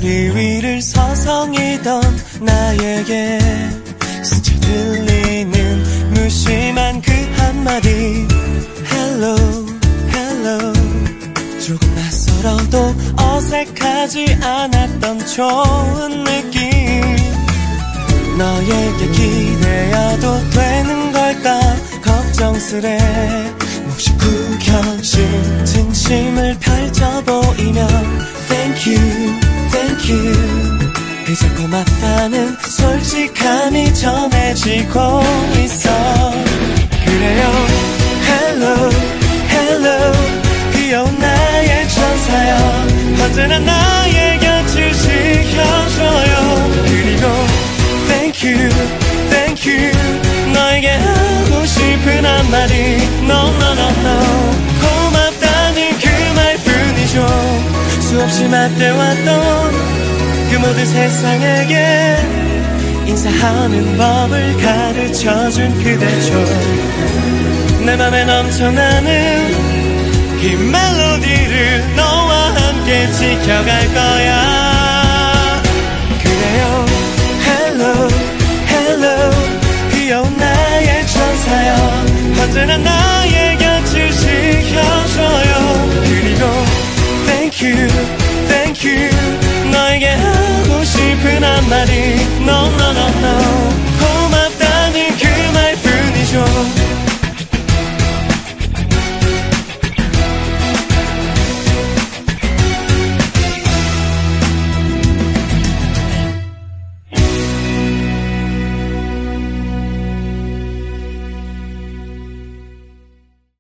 머리 위를 서성이던 나에게 스쳐 들리는 무심한 그 한마디 Hello, hello. 조금 낯설어도 어색하지 않았던 좋은 느낌. 너에게 기대어도 되는 걸까 걱정스레 몹시 구겨진 진심을 펼쳐 보이면 Thank you, thank you. 그저 고맙다는 솔직함이 전해지고 있어. 그래요 Hello, hello. 귀여운 나의 천사여 언제나 나의 곁을 지켜줘요. 그리고 Thank you, thank you. 너에게 하고 싶은 한마디 No, no, no, no. 고맙다는 그 말뿐이죠. 수없이 맞대왔던 그 모든 세상에게 인사하는 법을 가르쳐준 그대죠. 내 맘에 넘쳐나는 이 멜로디를 너와 함께 지켜갈 거야. 그래요 Hello, hello. 귀여운 나의 천사여 언제나 나